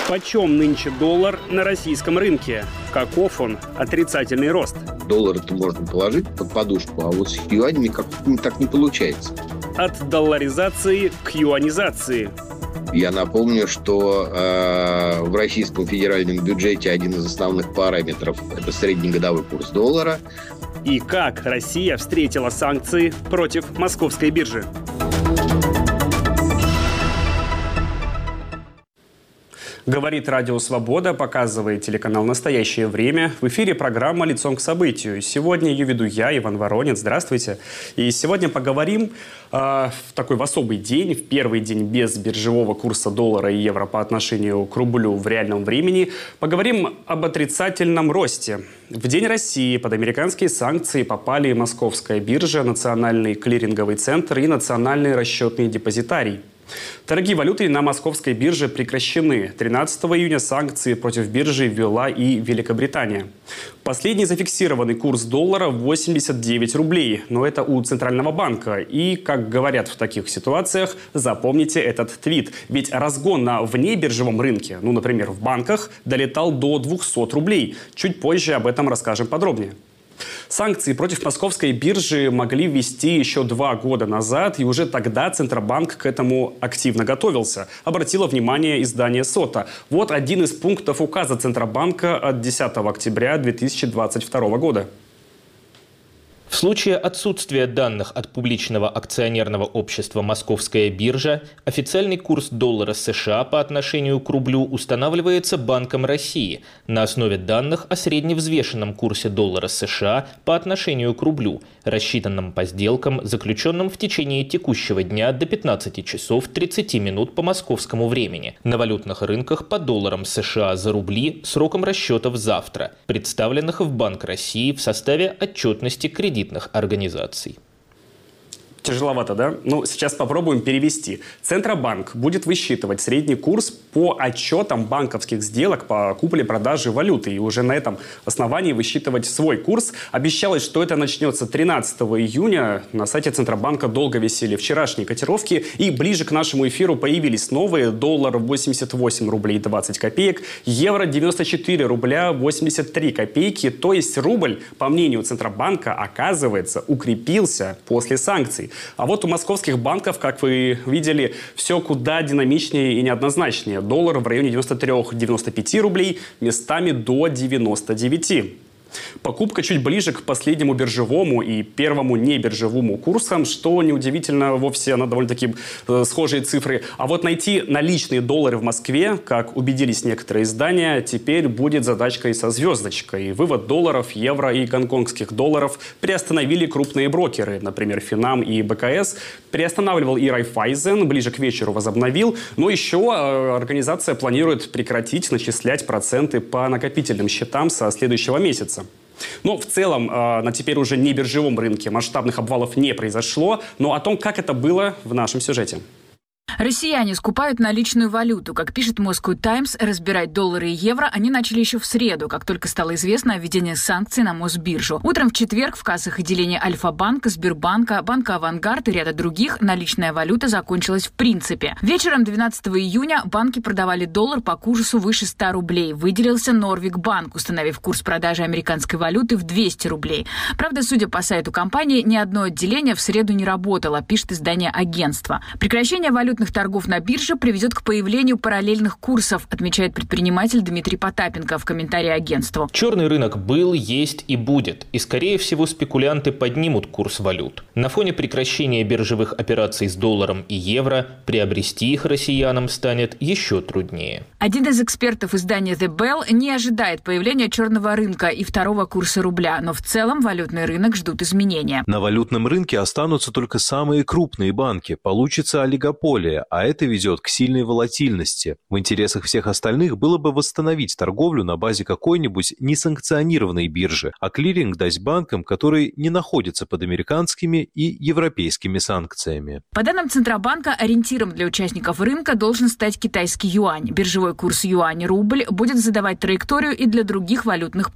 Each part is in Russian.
Почем нынче доллар на российском рынке? Каков он? Отрицательный рост. Доллар-то можно положить под подушку, а вот с юанями как-то так не получается. От долларизации к юанизации. Я напомню, что в российском федеральном бюджете один из основных параметров – это среднегодовой курс доллара. И как Россия встретила санкции против московской биржи? Говорит Радио Свобода, показывает телеканал «Настоящее время». В эфире программа «Лицом к событию». Сегодня ее веду я, Иван Воронин. Здравствуйте. И сегодня поговорим в особый день, в первый день без биржевого курса доллара и евро по отношению к рублю в реальном времени. Поговорим об отрицательном росте. В День России под американские санкции попали Московская биржа, Национальный клиринговый центр и Национальный расчетный депозитарий. Торги валютой на московской бирже прекращены. 13 июня санкции против биржи ввела и Великобритания. Последний зафиксированный курс доллара 89 рублей. Но это у Центрального банка. И, как говорят в таких ситуациях, запомните этот твит. Ведь разгон на внебиржевом рынке, например, в банках, долетал до 200 рублей. Чуть позже об этом расскажем подробнее. Санкции против московской биржи могли ввести еще 2 года назад, и уже тогда Центробанк к этому активно готовился. Обратило внимание издание «Сота». Вот один из пунктов указа Центробанка от 10 октября 2022 года. В случае отсутствия данных от публичного акционерного общества «Московская биржа» официальный курс доллара США по отношению к рублю устанавливается Банком России на основе данных о средневзвешенном курсе доллара США по отношению к рублю, рассчитанном по сделкам, заключенным в течение текущего дня до 15 часов 30 минут по московскому времени, на валютных рынках по долларам США за рубли сроком расчетов завтра, представленных в Банк России в составе отчетности кредитных организаций. Тяжеловато, да? Сейчас попробуем перевести. Центробанк будет высчитывать средний курс по отчетам банковских сделок по купле-продаже валюты. И уже на этом основании высчитывать свой курс. Обещалось, что это начнется 13 июня. На сайте Центробанка долго висели вчерашние котировки. И ближе к нашему эфиру появились новые. Доллар 88 рублей 20 копеек. Евро 94 рубля 83 копейки. То есть рубль, по мнению Центробанка, оказывается, укрепился после санкций. А вот у московских банков, как вы видели, все куда динамичнее и неоднозначнее. Доллар в районе 93-95 рублей, местами до 99. Покупка чуть ближе к последнему биржевому и первому небиржевому курсам, что неудивительно, вовсе она довольно-таки схожие цифры. А вот найти наличные доллары в Москве, как убедились некоторые издания, теперь будет задачкой со звездочкой. Вывод долларов, евро и гонконгских долларов приостановили крупные брокеры, например, Финам и БКС. Приостанавливал и Райфайзен, ближе к вечеру возобновил. Но еще организация планирует прекратить начислять проценты по накопительным счетам со следующего месяца. Но в целом на теперь уже не биржевом рынке масштабных обвалов не произошло. Но о том, как это было, в нашем сюжете. Россияне скупают наличную валюту. Как пишет Moscow Times, разбирать доллары и евро они начали еще в среду, как только стало известно о введении санкций на Мосбиржу. Утром в четверг в кассах отделения Альфа-банка, Сбербанка, Банка Авангард и ряда других наличная валюта закончилась в принципе. Вечером 12 июня банки продавали доллар по курсу выше 100 рублей. Выделился Норвик банк, установив курс продажи американской валюты в 200 рублей. Правда, судя по сайту компании, ни одно отделение в среду не работало, пишет издание агентства. Прекращение валютных торгов на бирже приведет к появлению параллельных курсов, отмечает предприниматель Дмитрий Потапенко в комментарии агентству. Черный рынок был, есть и будет. И, скорее всего, спекулянты поднимут курс валют. На фоне прекращения биржевых операций с долларом и евро приобрести их россиянам станет еще труднее. Один из экспертов издания The Bell не ожидает появления черного рынка и второго курса рубля, но в целом валютный рынок ждут изменения. На валютном рынке останутся только самые крупные банки. Получится олигополия, а это ведет к сильной волатильности. В интересах всех остальных было бы восстановить торговлю на базе какой-нибудь несанкционированной биржи, а клиринг дать банкам, которые не находятся под американскими и европейскими санкциями. По данным Центробанка, ориентиром для участников рынка должен стать китайский юань. Биржевой курс юань-рубль будет задавать траекторию и для других валютных пар.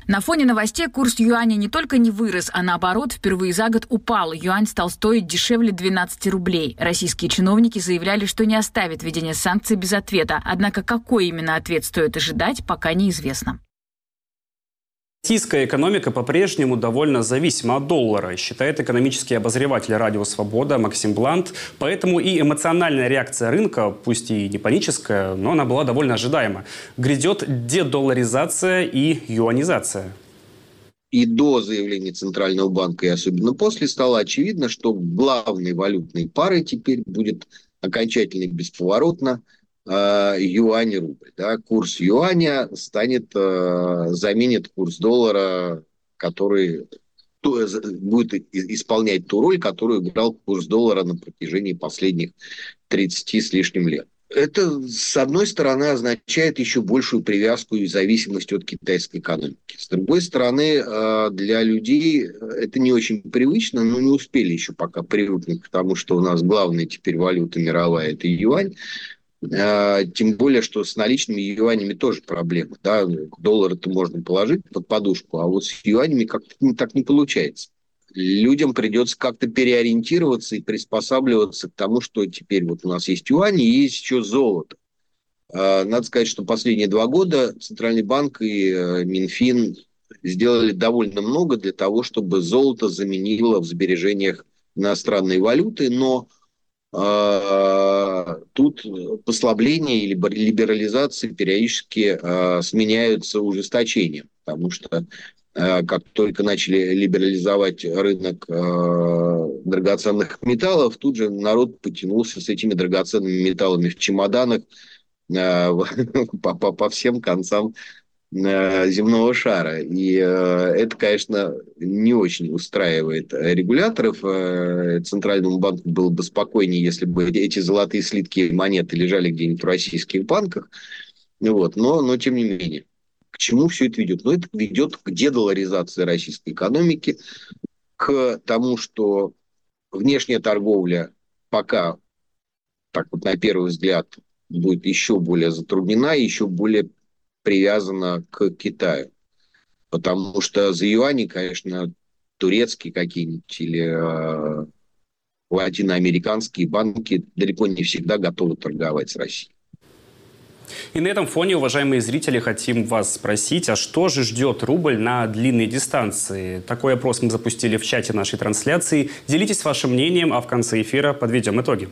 На фоне новостей курс юаня не только не вырос, а наоборот, впервые за год упал. Юань стал стоить дешевле 12 рублей. Российские чиновники заявляли, что не оставят введение санкций без ответа. Однако какой именно ответ стоит ожидать, пока неизвестно. Российская экономика по-прежнему довольно зависима от доллара, считает экономический обозреватель «Радио Свобода» Максим Блант. Поэтому и эмоциональная реакция рынка, пусть и не паническая, но она была довольно ожидаема. Грядет дедолларизация и юанизация. И до заявления Центрального банка, и особенно после, стало очевидно, что главной валютной парой теперь будет окончательно и бесповоротно юань и рубль. Да? Курс юаня заменит курс доллара, который будет исполнять ту роль, которую играл курс доллара на протяжении последних 30 с лишним лет. Это, с одной стороны, означает еще большую привязку и зависимость от китайской экономики. С другой стороны, для людей это не очень привычно, но не успели еще пока привыкнуть к тому, что у нас главная теперь валюта мировая – это юань. Тем более, что с наличными юанями тоже проблема. Да? Доллары-то можно положить под подушку, а вот с юанями как-то так не получается. Людям придется как-то переориентироваться и приспосабливаться к тому, что теперь вот у нас есть юань и есть еще золото. Надо сказать, что последние 2 года Центральный банк и Минфин сделали довольно много для того, чтобы золото заменило в сбережениях иностранные валюты, но тут послабления или либерализации периодически сменяются ужесточением, потому что как только начали либерализовать рынок драгоценных металлов, тут же народ потянулся с этими драгоценными металлами в чемоданах по всем концам земного шара. И это, конечно, не очень устраивает регуляторов. Центральному банку было бы спокойнее, если бы эти золотые слитки и монеты лежали где-нибудь в российских банках. Вот. Но тем не менее. К чему все это ведет? Это ведет к дедолларизации российской экономики, к тому, что внешняя торговля пока, так вот на первый взгляд, будет еще более затруднена, еще более привязана к Китаю. Потому что за юани, конечно, турецкие какие-нибудь или латиноамериканские банки далеко не всегда готовы торговать с Россией. И на этом фоне, уважаемые зрители, хотим вас спросить, а что же ждет рубль на длинной дистанции? Такой опрос мы запустили в чате нашей трансляции. Делитесь вашим мнением, а в конце эфира подведем итоги.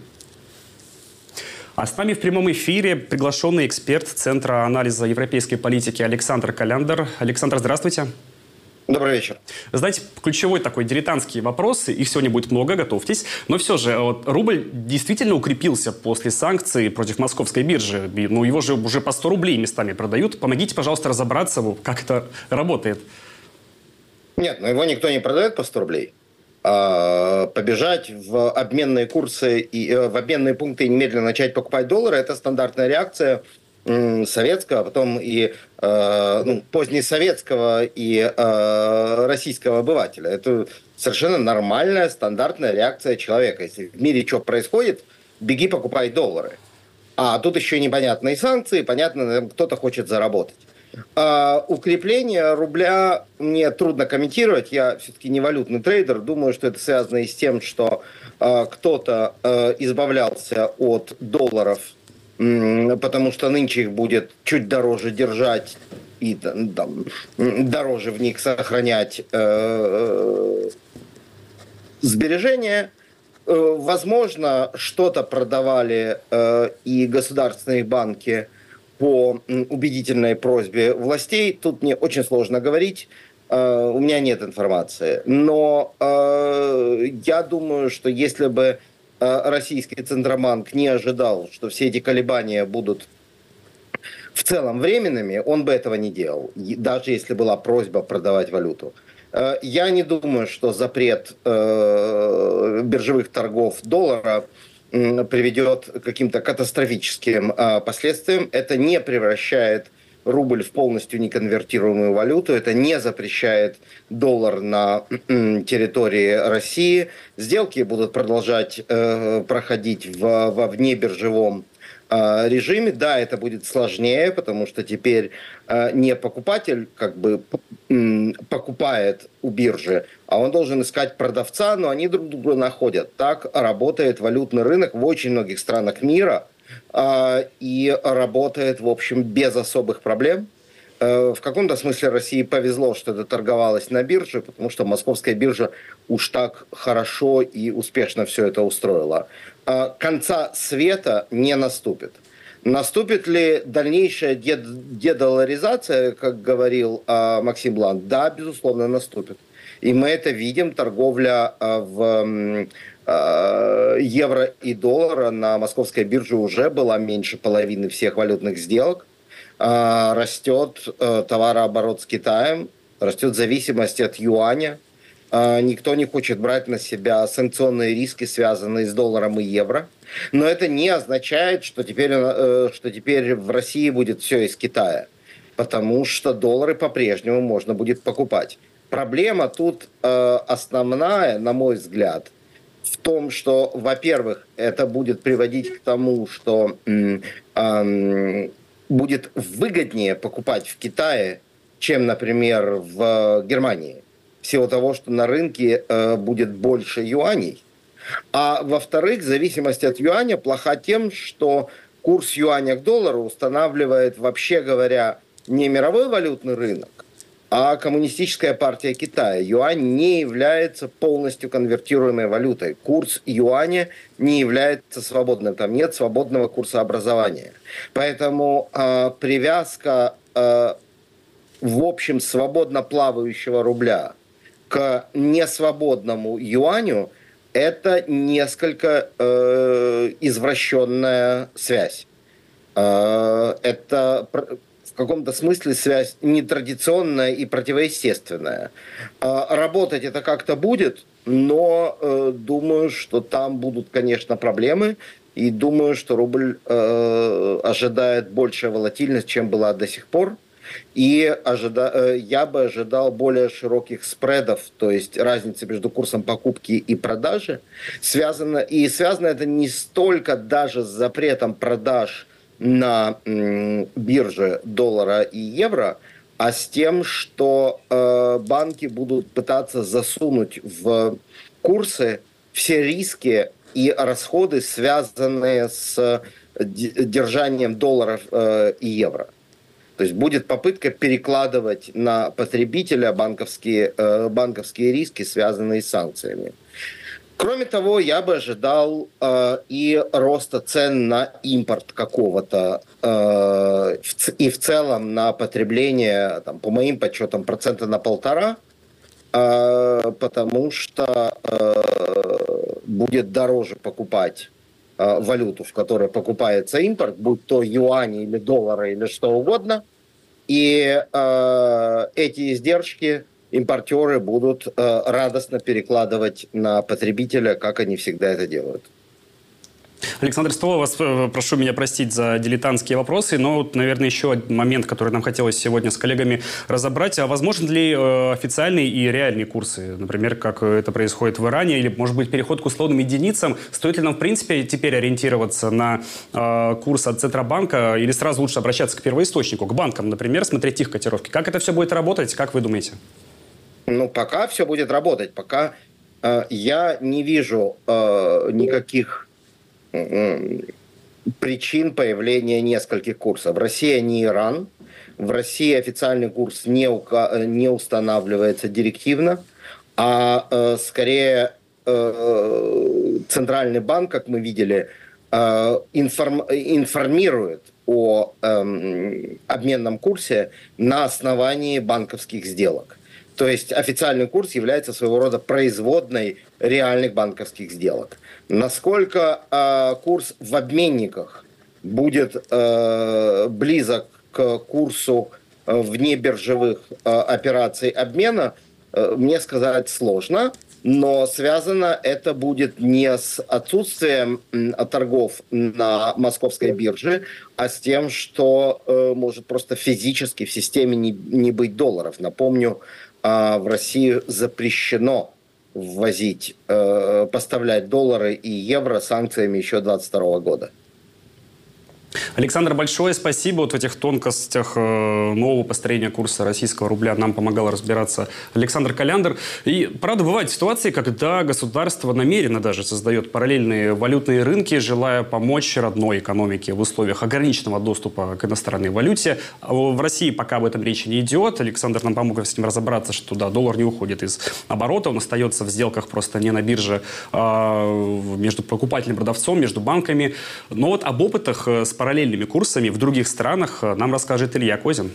А с нами в прямом эфире приглашенный эксперт Центра анализа европейской политики Александр Коляндер. Александр, здравствуйте. Добрый вечер. Знаете, ключевой такой дилетантский вопрос, их сегодня будет много, готовьтесь. Но все же, вот, рубль действительно укрепился после санкций против московской биржи. Ну, его же уже по 100 рублей местами продают. Помогите, пожалуйста, разобраться, как это работает. Нет, его никто не продает по 100 рублей. Побежать в обменные курсы и в обменные пункты и немедленно начать покупать доллары – это стандартная реакция советского, а потом и позднесоветского и российского обывателя. Это совершенно нормальная, стандартная реакция человека. Если в мире что происходит, беги покупай доллары. А тут еще непонятные санкции, понятно, кто-то хочет заработать. Укрепление рубля мне трудно комментировать. Я все-таки не валютный трейдер. Думаю, что это связано и с тем, что кто-то избавлялся от долларов, потому что нынче их будет чуть дороже держать и дороже в них сохранять сбережения. Возможно, что-то продавали и государственные банки по убедительной просьбе властей. Тут мне очень сложно говорить. У меня нет информации. Но я думаю, что если бы российский Центробанк не ожидал, что все эти колебания будут в целом временными, он бы этого не делал, даже если была просьба продавать валюту. Я не думаю, что запрет биржевых торгов доллара приведет к каким-то катастрофическим последствиям. Это не превращает рубль в полностью неконвертируемую валюту. Это не запрещает доллар на территории России. Сделки будут продолжать проходить во внебиржевом режиме. Да, это будет сложнее, потому что теперь не покупатель как бы покупает у биржи, а он должен искать продавца, но они друг друга находят. Так работает валютный рынок в очень многих странах мира и работает, в общем, без особых проблем. В каком-то смысле России повезло, что это торговалось на бирже, потому что московская биржа уж так хорошо и успешно все это устроила. Конца света не наступит. Наступит ли дальнейшая дедоларизация, как говорил Максим Блант? Да, безусловно, наступит. И мы это видим. Торговля в евро и доллара на московской бирже уже была меньше половины всех валютных сделок. Растет товарооборот с Китаем, растет зависимость от юаня. Никто не хочет брать на себя санкционные риски, связанные с долларом и евро. Но это не означает, что теперь в России будет все из Китая. Потому что доллары по-прежнему можно будет покупать. Проблема тут основная, на мой взгляд, в том, что, во-первых, это будет приводить к тому, что будет выгоднее покупать в Китае, чем, например, в Германии. В силу того, что на рынке будет больше юаней. А во-вторых, зависимость от юаня плоха тем, что курс юаня к доллару устанавливает, вообще говоря, не мировой валютный рынок, а Коммунистическая партия Китая. Юань не является полностью конвертируемой валютой. Курс юаня не является свободным. Там нет свободного курсообразования. Поэтому привязка, в общем, свободно плавающего рубля к несвободному юаню – это несколько извращенная связь. Это в каком-то смысле связь нетрадиционная и противоестественная. Работать это как-то будет, но думаю, что там будут, конечно, проблемы. И думаю, что рубль ожидает большая волатильность, чем была до сих пор. И я бы ожидал более широких спредов, то есть разницы между курсом покупки и продажи. Связано это не столько даже с запретом продаж на бирже доллара и евро, а с тем, что банки будут пытаться засунуть в курсы все риски и расходы, связанные с держанием долларов и евро. То есть будет попытка перекладывать на потребителя банковские риски, связанные с санкциями. Кроме того, я бы ожидал и роста цен на импорт какого-то, и в целом на потребление, там, по моим подсчетам, 1,5%, потому что будет дороже покупать валюту, в которой покупается импорт, будь то юани или доллары или что угодно, и эти издержки импортеры будут радостно перекладывать на потребителя, как они всегда это делают. Александр Столов, вас прошу меня простить за дилетантские вопросы, но, наверное, еще один момент, который нам хотелось сегодня с коллегами разобрать. А возможен ли официальные и реальные курсы? Например, как это происходит в Иране, или, может быть, переход к условным единицам? Стоит ли нам, в принципе, теперь ориентироваться на курс от Центробанка, или сразу лучше обращаться к первоисточнику, к банкам, например, смотреть их котировки? Как это все будет работать? Как вы думаете? Ну, пока все будет работать. Пока я не вижу никаких причин появления нескольких курсов. Россия не Иран. В России официальный курс не устанавливается директивно, а скорее Центральный банк, как мы видели, информирует о обменном курсе на основании банковских сделок. То есть официальный курс является своего рода производной реальных банковских сделок. Насколько курс в обменниках будет близок к курсу внебиржевых операций обмена, мне сказать сложно. Но связано это будет не с отсутствием торгов на московской бирже, а с тем, что может просто физически в системе не быть долларов. Напомню, в Россию запрещено ввозить, поставлять доллары и евро санкциями еще 2022 года. Александр, большое спасибо. Вот в этих тонкостях нового построения курса российского рубля нам помогал разбираться Александр Коляндр. И, правда, бывают ситуации, когда государство намеренно даже создает параллельные валютные рынки, желая помочь родной экономике в условиях ограниченного доступа к иностранной валюте. В России пока об этом речи не идет. Александр нам помог с этим разобраться, что да, доллар не уходит из оборота, он остается в сделках просто не на бирже, а между покупателем и продавцом, между банками. Но вот об опытах с параллельными курсами в других странах нам расскажет Илья Козин.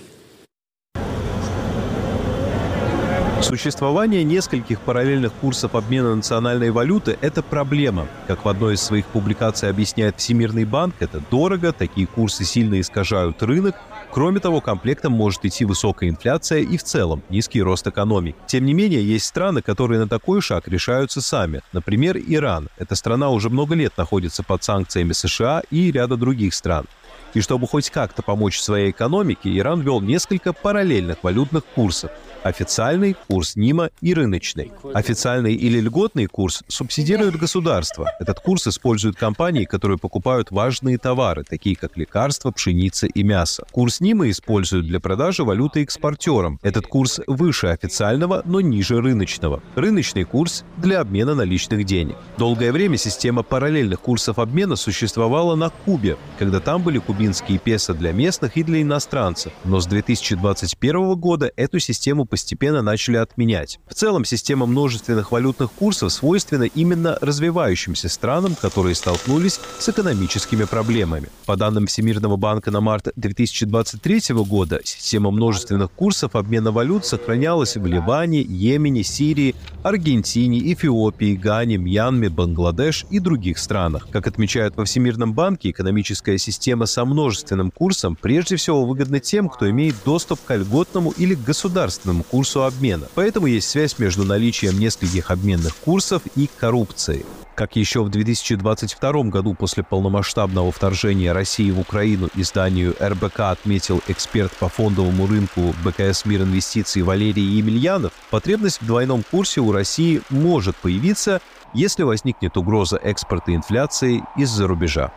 Существование нескольких параллельных курсов обмена национальной валюты – это проблема. Как в одной из своих публикаций объясняет Всемирный банк, это дорого, такие курсы сильно искажают рынок. Кроме того, комплектом может идти высокая инфляция и в целом низкий рост экономик. Тем не менее, есть страны, которые на такой шаг решаются сами. Например, Иран. Эта страна уже много лет находится под санкциями США и ряда других стран. И чтобы хоть как-то помочь своей экономике, Иран ввел несколько параллельных валютных курсов. Официальный, курс НИМа и рыночный. Официальный или льготный курс субсидирует государство. Этот курс используют компании, которые покупают важные товары, такие как лекарства, пшеница и мясо. Курс НИМа используют для продажи валюты экспортерам. Этот курс выше официального, но ниже рыночного. Рыночный курс для обмена наличных денег. Долгое время система параллельных курсов обмена существовала на Кубе, когда там были кубинские песо для местных и для иностранцев. Но с 2021 года эту систему постепенно начали отменять. В целом, система множественных валютных курсов свойственна именно развивающимся странам, которые столкнулись с экономическими проблемами. По данным Всемирного банка на март 2023 года, система множественных курсов обмена валют сохранялась в Ливане, Йемене, Сирии, Аргентине, Эфиопии, Гане, Мьянме, Бангладеш и других странах. Как отмечают во Всемирном банке, экономическая система со множественным курсом прежде всего выгодна тем, кто имеет доступ к льготному или государственному курсу обмена. Поэтому есть связь между наличием нескольких обменных курсов и коррупцией. Как еще в 2022 году после полномасштабного вторжения России в Украину изданию РБК отметил эксперт по фондовому рынку БКС «Мир инвестиций» Валерий Емельянов, потребность в двойном курсе у России может появиться, если возникнет угроза экспорта инфляции из-за рубежа.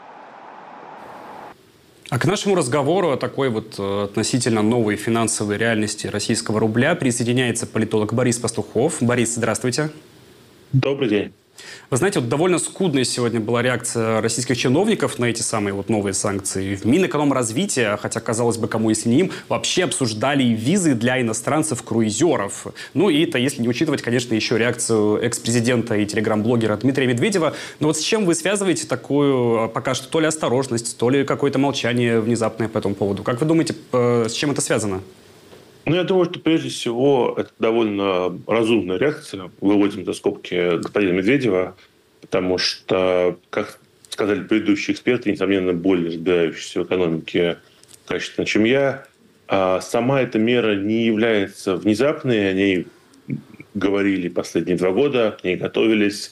А к нашему разговору о такой вот относительно новой финансовой реальности российского рубля присоединяется политолог Борис Пастухов. Борис, здравствуйте. Добрый день. Вы знаете, вот довольно скудная сегодня была реакция российских чиновников на эти самые вот новые санкции. В Минэкономразвития, хотя, казалось бы, кому если не им, вообще обсуждали визы для иностранцев-круизеров. Ну и это если не учитывать, конечно, еще реакцию экс-президента и телеграм-блогера Дмитрия Медведева. Но вот с чем вы связываете такую пока что то ли осторожность, то ли какое-то молчание внезапное по этому поводу? Как вы думаете, с чем это связано? Ну, я думаю, что прежде всего это довольно разумная реакция. Выводим за скобки господина Медведева, потому что, как сказали предыдущие эксперты, несомненно, более разбирающиеся в экономике качественно, чем я, сама эта мера не является внезапной, о ней говорили последние 2 года, к ней готовились.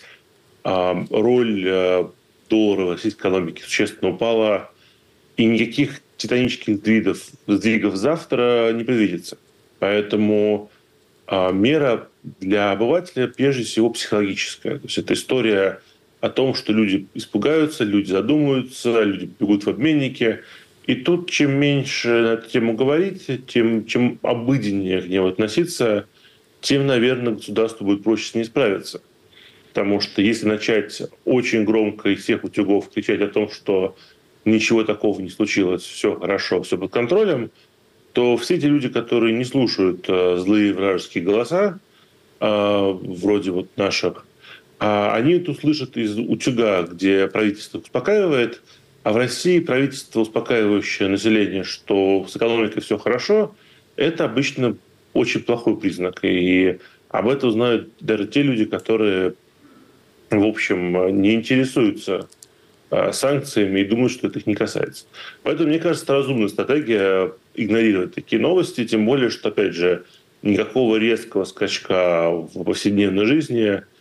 Роль доллара в российской экономике существенно упала, и никаких титанических сдвигов завтра не предвидится. Поэтому мера для обывателя прежде всего психологическая. То есть это история о том, что люди испугаются, люди задумаются, люди бегут в обменники. И тут чем меньше на эту тему говорить, чем обыденнее к ней относиться, тем, наверное, государству будет проще с ней справиться. Потому что если начать очень громко из всех утюгов кричать о том, что ничего такого не случилось, все хорошо, все под контролем, то все эти люди, которые не слушают злые вражеские голоса, вроде вот наших, они это услышат из утюга, где правительство успокаивает, а в России правительство, успокаивающее население, что с экономикой все хорошо, это обычно очень плохой признак. И об этом знают даже те люди, которые, в общем, не интересуются санкциями и думают, что это их не касается. Поэтому, мне кажется, это разумная стратегия игнорировать такие новости, тем более, что, опять же, никакого резкого скачка в повседневной жизни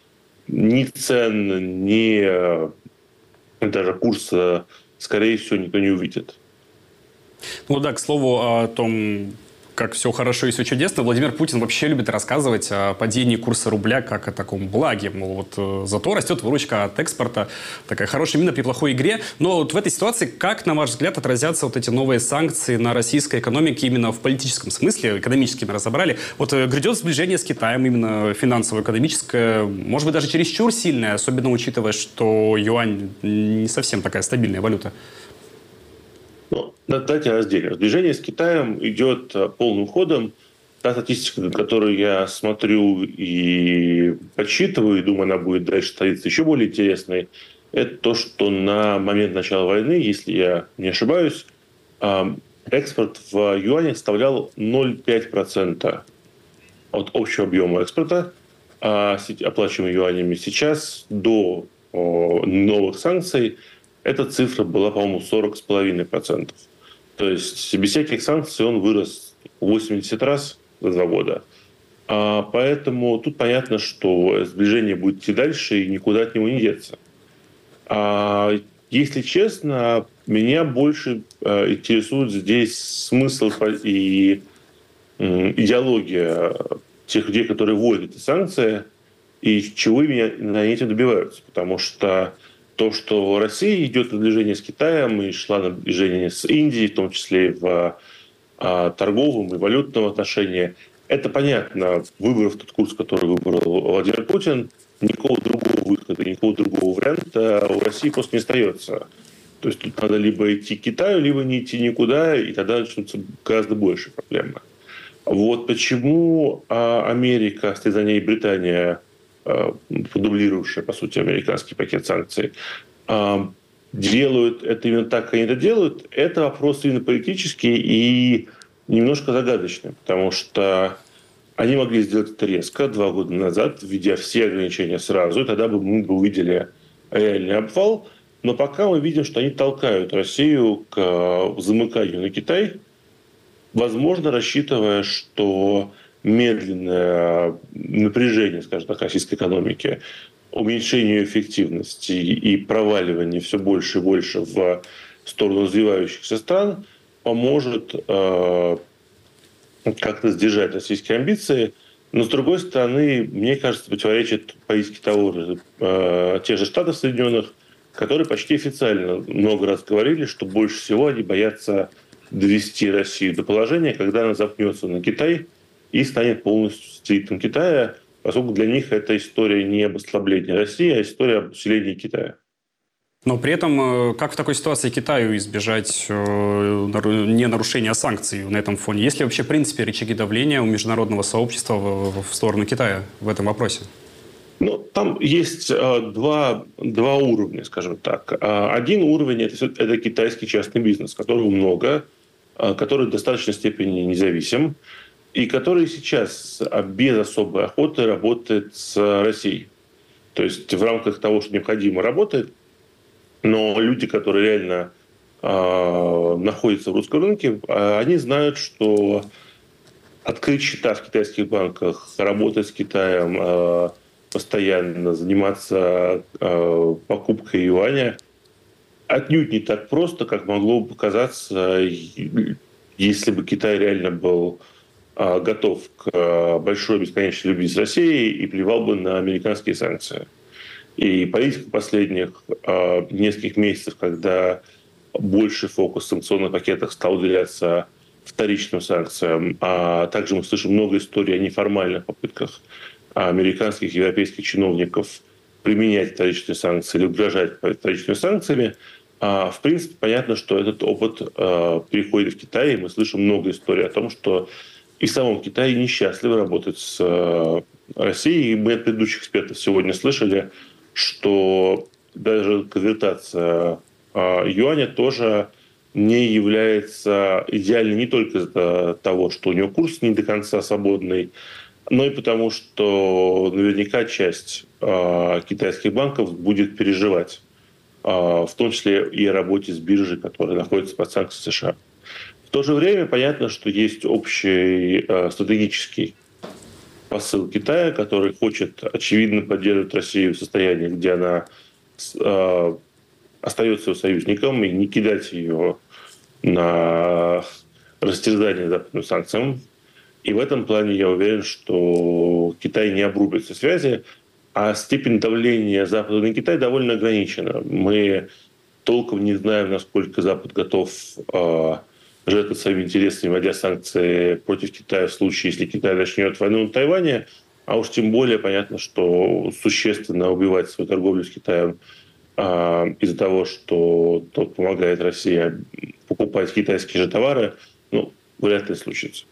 ни цен, ни даже курса, скорее всего, никто не увидит. Ну да, к слову о том, как все хорошо и все чудесно, Владимир Путин вообще любит рассказывать о падении курса рубля как о таком благе. Мол, вот зато растет выручка от экспорта. Такая хорошая мина при плохой игре. Но вот в этой ситуации, как, на ваш взгляд, отразятся вот эти новые санкции на российской экономике именно в политическом смысле? Экономически мы разобрали. Вот грядет сближение с Китаем, именно финансово-экономическое, может быть, даже чересчур сильное, особенно учитывая, что юань не совсем такая стабильная валюта. Ну, давайте разделим. Сближение с Китаем идет полным ходом. Та статистика, на которую я смотрю и подсчитываю, и думаю, она будет дальше становиться еще более интересной, это то, что на момент начала войны, если я не ошибаюсь, экспорт в юанях составлял 0,5% от общего объема экспорта, оплачиваемого юанями. Сейчас до новых санкций эта цифра была, по-моему, 40,5%. То есть без всяких санкций он вырос 80 раз за 2 года. Поэтому тут понятно, что сближение будет идти дальше и никуда от него не деться. Если честно, меня больше интересует здесь смысл и идеология тех людей, которые вводят эти санкции, и чего именно они этим добиваются. Потому что то, что Россия идет на сближение с Китаем и шла на сближение с Индией, в том числе в торговом и валютном отношении, это понятно. Выбрав тот курс, который выбрал Владимир Путин, никакого другого выхода, никакого другого варианта у России просто не остается. То есть тут надо либо идти к Китаю, либо не идти никуда, и тогда начнутся гораздо больше проблемы. Вот почему Америка, вслед за ней Британия, продублировавшая, по сути, американский пакет санкций, делают это именно так, как они это делают, это вопрос именно политический и немножко загадочный, потому что они могли сделать это резко 2 года назад, введя все ограничения сразу, и тогда бы мы увидели реальный обвал. Но пока мы видим, что они толкают Россию к замыканию на Китай, возможно, рассчитывая, что медленное напряжение, скажем так, российской экономики, уменьшение эффективности и проваливание все больше и больше в сторону развивающихся стран поможет как-то сдержать российские амбиции. Но, с другой стороны, мне кажется, противоречит политике тех же Штатов Соединенных, которые почти официально много раз говорили, что больше всего они боятся довести Россию до положения, когда она запнется на Китай и станет полностью сателлитом Китая, поскольку для них это история не об ослаблении России, а история об усилении Китая. Но при этом, как в такой ситуации Китаю избежать не нарушения санкций на этом фоне? Есть ли вообще, в принципе, рычаги давления у международного сообщества в сторону Китая в этом вопросе? Ну, там есть два уровня, скажем так. Один уровень – это китайский частный бизнес, которого много, который в достаточной степени независим, и который сейчас без особой охоты работает с Россией. То есть в рамках того, что необходимо, работает, но люди, которые реально находятся в русском рынке, они знают, что открыть счета в китайских банках, работать с Китаем постоянно, заниматься покупкой юаня отнюдь не так просто, как могло бы показаться, если бы Китай реально был готов к большой бесконечной любви с Россией и плевал бы на американские санкции. И политика последних нескольких месяцев, когда больше фокус в санкционных пакетах стал уделяться вторичным санкциям, а также мы слышим много историй о неформальных попытках американских и европейских чиновников применять вторичные санкции или угрожать вторичными санкциями, в принципе, понятно, что этот опыт переходит в Китай, и мы слышим много историй о том, что и в самом Китае несчастливо работать с Россией. И мы от предыдущих экспертов сегодня слышали, что даже конвертация юаня тоже не является идеальной не только из-за того, что у него курс не до конца свободный, но и потому, что наверняка часть китайских банков будет переживать, в том числе и о работе с биржей, которая находится под санкциями США. В то же время понятно, что есть общий стратегический посыл Китая, который хочет, очевидно, поддерживать Россию в состоянии, где она остается союзником, и не кидать ее на растерзание западным санкциям. И в этом плане я уверен, что Китай не обрубит все связи, а степень давления Запада на Китай довольно ограничена. Мы толком не знаем, насколько Запад готов жертвовать своими интересами, вводя санкции против Китая в случае, если Китай начнет войну на Тайване. А уж тем более понятно, что существенно убивать свою торговлю с Китаем из-за того, что тот помогает России покупать китайские же товары, вряд ли случится.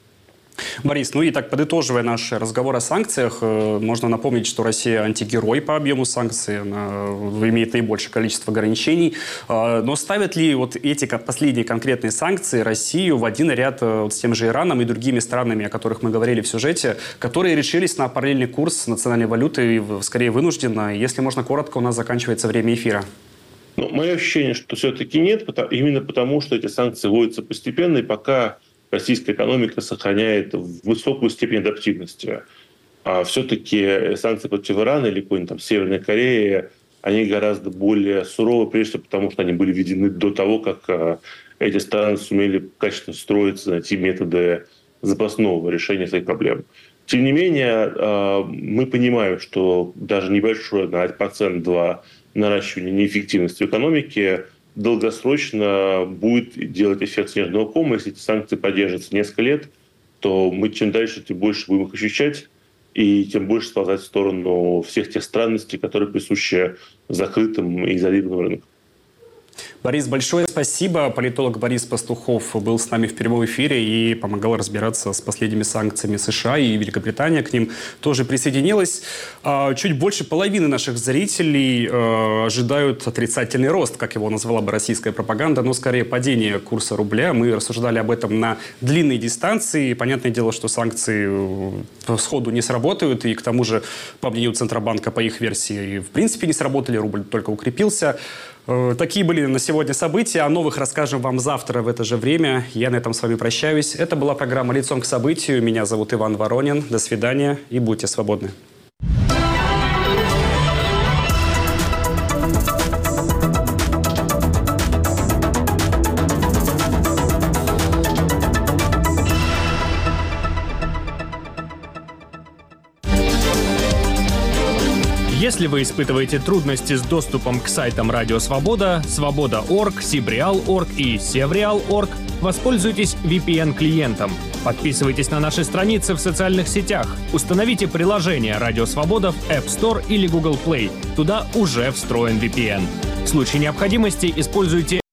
Борис, и так, подытоживая наш разговор о санкциях, можно напомнить, что Россия антигерой по объему санкций, она имеет наибольшее количество ограничений. Но ставят ли эти последние конкретные санкции Россию в один ряд с тем же Ираном и другими странами, о которых мы говорили в сюжете, которые решились на параллельный курс национальной валюты, скорее вынужденно? Если можно коротко, у нас заканчивается время эфира. Мое ощущение, что все-таки нет, именно потому, что эти санкции вводятся постепенно, и пока российская экономика сохраняет высокую степень адаптивности. А все-таки санкции против Ирана или какой-нибудь Северной Кореи, они гораздо более суровы, прежде всего потому, что они были введены до того, как эти страны сумели качественно строиться, найти методы запасного решения своих проблем. Тем не менее, мы понимаем, что даже небольшое на 1%-2% наращивание неэффективности экономики долгосрочно будет делать эффект снежного кома. Если эти санкции поддержатся несколько лет, то мы чем дальше, тем больше будем их ощущать, и тем больше сползать в сторону всех тех странностей, которые присущи закрытым и изолированным рынкам. Борис, большое спасибо. Политолог Борис Пастухов был с нами в прямом эфире и помогал разбираться с последними санкциями США, и Великобритания к ним тоже присоединилась. Чуть больше половины наших зрителей ожидают отрицательный рост, как его назвала бы российская пропаганда, но скорее падение курса рубля. Мы рассуждали об этом на длинной дистанции. Понятное дело, что санкции сходу не сработают, и к тому же, по мнению Центробанка, по их версии, в принципе не сработали, рубль только укрепился. Такие были на сегодня события. О новых расскажем вам завтра в это же время. Я на этом с вами прощаюсь. Это была программа «Лицом к событию». Меня зовут Иван Воронин. До свидания и будьте свободны. Если вы испытываете трудности с доступом к сайтам Радио Свобода, Свобода.орг, Сибреал.орг и Севреал.орг, воспользуйтесь VPN-клиентом. Подписывайтесь на наши страницы в социальных сетях. Установите приложение Радио Свобода в App Store или Google Play. Туда уже встроен VPN. В случае необходимости используйте